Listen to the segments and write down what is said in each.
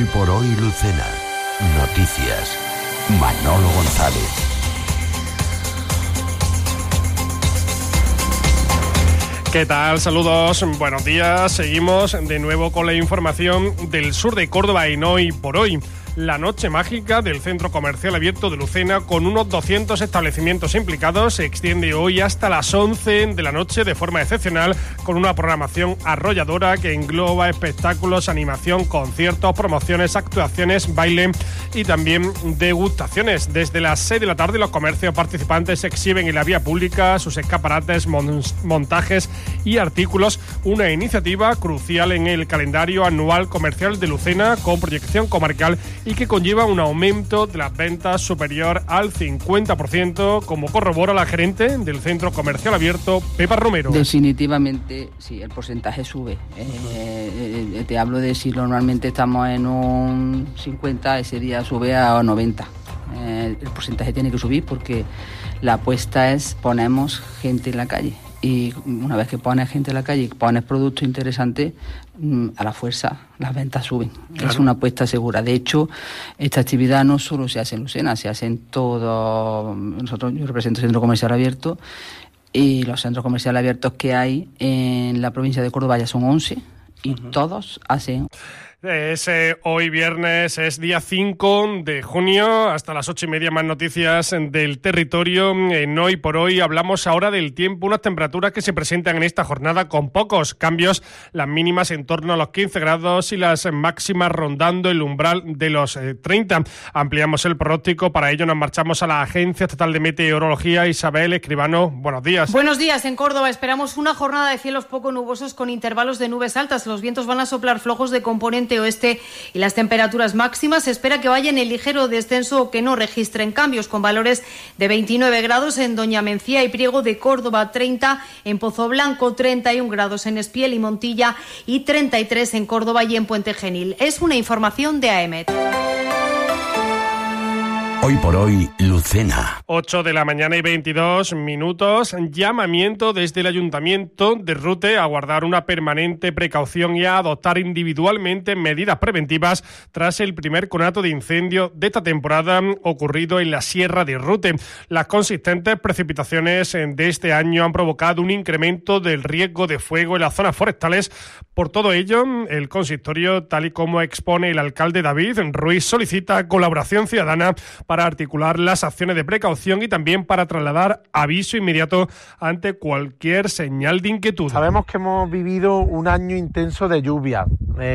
Hoy por hoy, Lucena. Noticias. Manolo González. ¿Qué tal? Saludos, buenos días. Seguimos de nuevo con la información del sur de Córdoba en Hoy por Hoy. La noche mágica del Centro Comercial Abierto de Lucena, con unos 200 establecimientos implicados, se extiende hoy hasta las 11 de la noche de forma excepcional, con una programación arrolladora que engloba espectáculos, animación, conciertos, promociones, actuaciones, baile y también degustaciones. Desde las 6 de la tarde los comercios participantes exhiben en la vía pública sus escaparates, montajes y artículos, una iniciativa crucial en el calendario anual comercial de Lucena, con proyección comarcal y que conlleva un aumento de las ventas superior al 50%, como corrobora la gerente del Centro Comercial Abierto, Pepa Romero. Definitivamente, sí, el porcentaje sube. Te hablo de si normalmente estamos en un 50, ese día sube a 90. El porcentaje tiene que subir porque la apuesta es ponemos gente en la calle. Y una vez que pones gente en la calle y pones productos interesantes, a la fuerza las ventas suben. Claro. Es una apuesta segura. De hecho, esta actividad no solo se hace en Lucena, se hace en todo. Yo represento el Centro Comercial Abierto y los centros comerciales abiertos que hay en la provincia de Córdoba ya son 11 y todos hacen. Hoy viernes es día 5 de junio, hasta las 8:30 más noticias del territorio. En Hoy por Hoy hablamos ahora del tiempo, unas temperaturas que se presentan en esta jornada con pocos cambios, las mínimas en torno a los 15 grados y las máximas rondando el umbral de los 30. Ampliamos el pronóstico, para ello nos marchamos a la Agencia Estatal de Meteorología. Isabel Escribano, buenos días. Buenos días, en Córdoba esperamos una jornada de cielos poco nubosos con intervalos de nubes altas. Los vientos van a soplar flojos de componente oeste y las temperaturas máximas se espera que vayan en ligero descenso o que no registren cambios, con valores de 29 grados en Doña Mencía y Priego de Córdoba, 30 en Pozoblanco, 31 grados en Espiel y Montilla y 33 en Córdoba y en Puente Genil. Es una información de AEMET. Hoy por hoy, Lucena. 8 de la mañana y 22 minutos. Llamamiento desde el Ayuntamiento de Rute a guardar una permanente precaución y a adoptar individualmente medidas preventivas tras el primer conato de incendio de esta temporada ocurrido en la Sierra de Rute. Las consistentes precipitaciones de este año han provocado un incremento del riesgo de fuego en las zonas forestales. Por todo ello, el consistorio, tal y como expone el alcalde David Ruiz, solicita colaboración ciudadana para articular las acciones de precaución y también para trasladar aviso inmediato ante cualquier señal de inquietud. Sabemos que hemos vivido un año intenso de lluvia,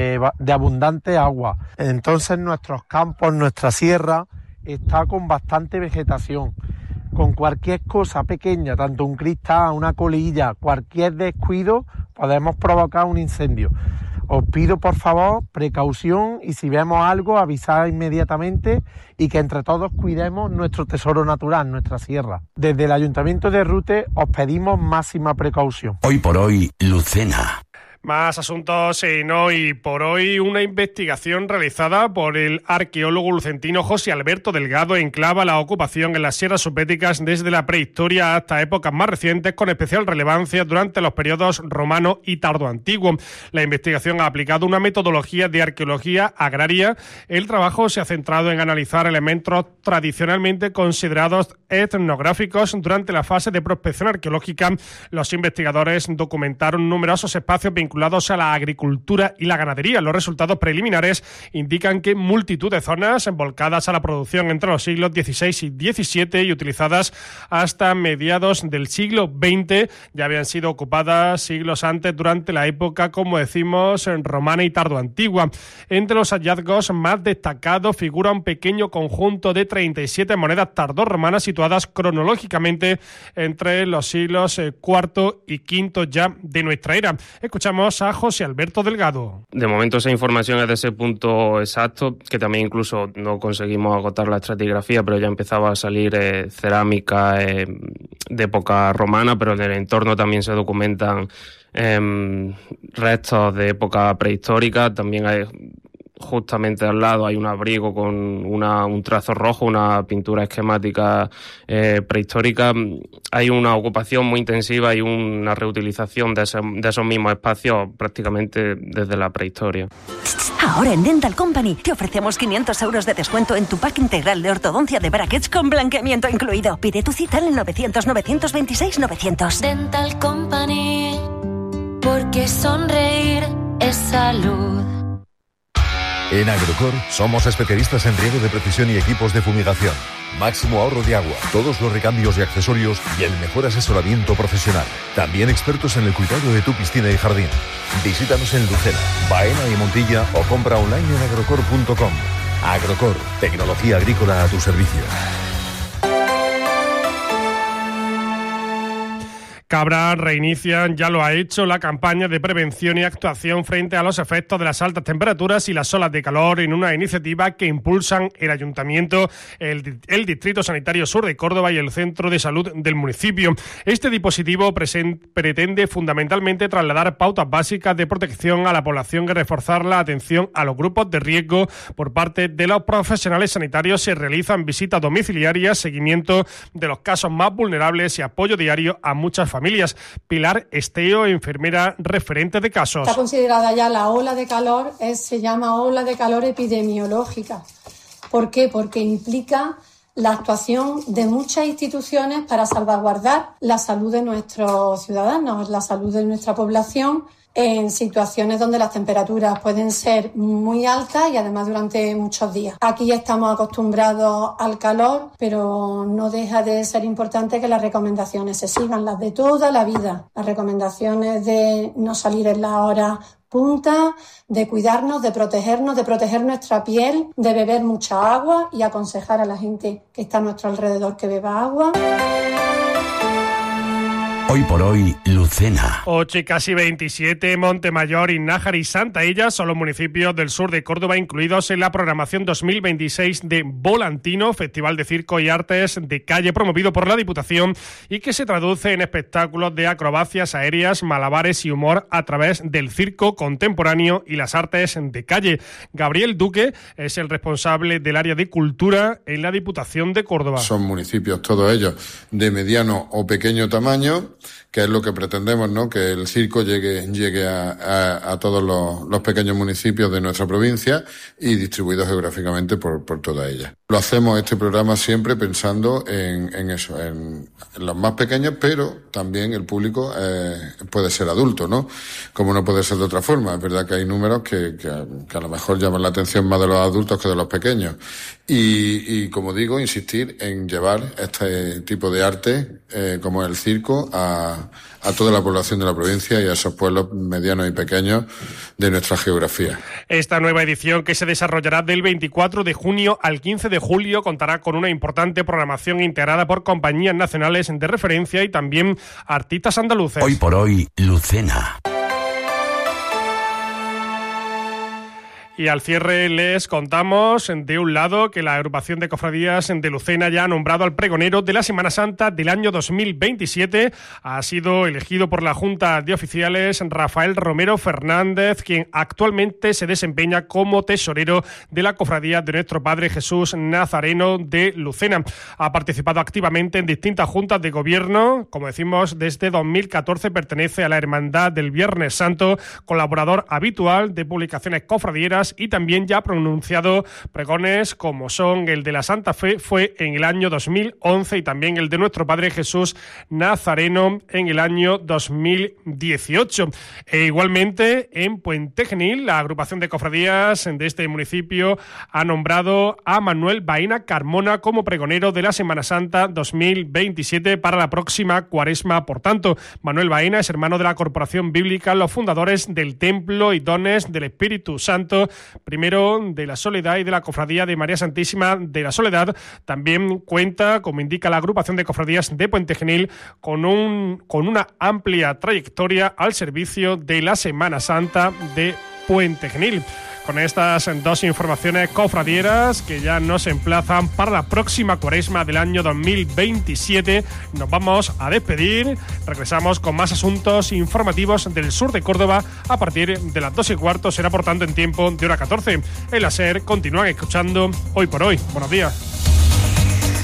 de abundante agua. Entonces nuestros campos, nuestra sierra, está con bastante vegetación. Con cualquier cosa pequeña, tanto un cristal, una colilla, cualquier descuido, podemos provocar un incendio. Os pido, por favor, precaución y si vemos algo, avisar inmediatamente y que entre todos cuidemos nuestro tesoro natural, nuestra sierra. Desde el Ayuntamiento de Rute os pedimos máxima precaución. Hoy por hoy, Lucena. Más asuntos en Hoy por Hoy. Una investigación realizada por el arqueólogo lucentino José Alberto Delgado enclava la ocupación en las sierras subbéticas desde la prehistoria hasta épocas más recientes, con especial relevancia durante los periodos romano y tardoantiguo. La investigación ha aplicado una metodología de arqueología agraria. El trabajo se ha centrado en analizar elementos tradicionalmente considerados etnográficos durante la fase de prospección arqueológica. Los investigadores documentaron numerosos espacios vinculados a la agricultura y la ganadería. Los resultados preliminares indican que multitud de zonas volcadas a la producción entre los siglos XVI y XVII y utilizadas hasta mediados del siglo XX ya habían sido ocupadas siglos antes durante la época, como decimos, romana y tardoantigua. Entre los hallazgos más destacados figura un pequeño conjunto de 37 monedas tardorromanas situadas cronológicamente entre los siglos IV y V ya de nuestra era. Escuchamos a José Alberto Delgado. De momento esa información es de ese punto exacto, que también incluso no conseguimos agotar la estratigrafía, pero ya empezaba a salir cerámica de época romana, pero en el entorno también se documentan restos de época prehistórica. También hay, justamente al lado hay un abrigo con un trazo rojo, una pintura esquemática prehistórica. Hay una ocupación muy intensiva y una reutilización de esos mismos espacios prácticamente desde la prehistoria. Ahora en Dental Company te ofrecemos 500 euros de descuento en tu pack integral de ortodoncia de brackets con blanqueamiento incluido. Pide tu cita en el 900-926-900. Dental Company, porque sonreír es salud. En Agrocor somos especialistas en riego de precisión y equipos de fumigación. Máximo ahorro de agua, todos los recambios y accesorios y el mejor asesoramiento profesional. También expertos en el cuidado de tu piscina y jardín. Visítanos en Lucena, Baena y Montilla o compra online en agrocor.com. Agrocor, tecnología agrícola a tu servicio. Cabra reinicia, ya lo ha hecho, la campaña de prevención y actuación frente a los efectos de las altas temperaturas y las olas de calor en una iniciativa que impulsan el Ayuntamiento, el Distrito Sanitario Sur de Córdoba y el Centro de Salud del municipio. Este dispositivo pretende fundamentalmente trasladar pautas básicas de protección a la población y reforzar la atención a los grupos de riesgo por parte de los profesionales sanitarios. Se realizan visitas domiciliarias, seguimiento de los casos más vulnerables y apoyo diario a muchas familias. Pilar Esteo, enfermera referente de casos. Está considerada ya la ola de calor, se llama ola de calor epidemiológica. ¿Por qué? Porque implica la actuación de muchas instituciones para salvaguardar la salud de nuestros ciudadanos, la salud de nuestra población, en situaciones donde las temperaturas pueden ser muy altas y además durante muchos días. Aquí estamos acostumbrados al calor, pero no deja de ser importante que las recomendaciones se sigan, las de toda la vida. Las recomendaciones de no salir en la hora punta, de cuidarnos, de proteger nuestra piel, de beber mucha agua y aconsejar a la gente que está a nuestro alrededor que beba agua. Hoy por hoy, Lucena. 8 y casi 27, Montemayor, Innájar y Santa Ella son los municipios del sur de Córdoba incluidos en la programación 2026 de Volantino, Festival de Circo y Artes de Calle promovido por la Diputación y que se traduce en espectáculos de acrobacias aéreas, malabares y humor a través del circo contemporáneo y las artes de calle. Gabriel Duque es el responsable del área de cultura en la Diputación de Córdoba. Son municipios todos ellos de mediano o pequeño tamaño, que es lo que pretendemos, ¿no? Que el circo llegue a todos los pequeños municipios de nuestra provincia y distribuidos geográficamente por toda ella. Lo hacemos este programa siempre pensando en eso, en los más pequeños, pero también el público puede ser adulto, ¿no? Como no puede ser de otra forma. Es verdad que hay números que a lo mejor llaman la atención más de los adultos que de los pequeños. Y como digo, insistir en llevar este tipo de arte, como el circo, a toda la población de la provincia y a esos pueblos medianos y pequeños de nuestra geografía. Esta nueva edición, que se desarrollará del 24 de junio al 15 de julio, contará con una importante programación integrada por compañías nacionales de referencia y también artistas andaluces. Hoy por hoy, Lucena. Y al cierre les contamos, de un lado, que la agrupación de cofradías de Lucena ya ha nombrado al pregonero de la Semana Santa del año 2027. Ha sido elegido por la Junta de Oficiales Rafael Romero Fernández, quien actualmente se desempeña como tesorero de la cofradía de Nuestro Padre Jesús Nazareno de Lucena. Ha participado activamente en distintas juntas de gobierno. Como decimos, desde 2014 pertenece a la Hermandad del Viernes Santo, colaborador habitual de publicaciones cofradieras y también ya ha pronunciado pregones como son el de la Santa Fe, fue en el año 2011, y también el de Nuestro Padre Jesús Nazareno en el año 2018. E igualmente en Puente Genil, la agrupación de cofradías de este municipio ha nombrado a Manuel Baena Carmona como pregonero de la Semana Santa 2027 para la próxima Cuaresma. Por tanto, Manuel Baena es hermano de la Corporación Bíblica, los fundadores del Templo y Dones del Espíritu Santo, primero de la Soledad y de la Cofradía de María Santísima de la Soledad. También cuenta, como indica la agrupación de cofradías de Puente Genil, con una amplia trayectoria al servicio de la Semana Santa de Puente Genil. Con estas dos informaciones cofradieras que ya nos emplazan para la próxima Cuaresma del año 2027, nos vamos a despedir. Regresamos con más asuntos informativos del sur de Córdoba a partir de las 2:15. Será por tanto en tiempo de hora 14. En la SER continúan escuchando Hoy por Hoy. Buenos días.